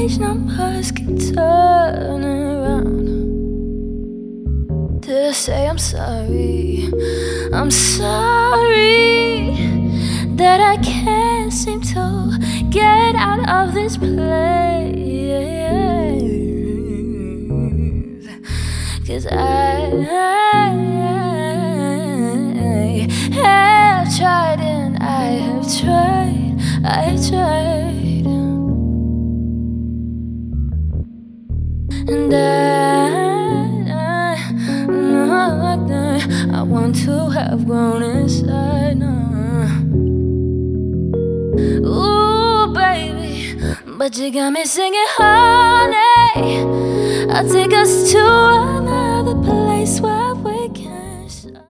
page numbers keep turning around to say I'm sorry. I'm sorry that I can't seem to get out of this place. 'Cause I have tried and I have tried, I've tried, and I want to have grown inside now. Ooh, baby, but you got me singing, honey, I'll take us to another place where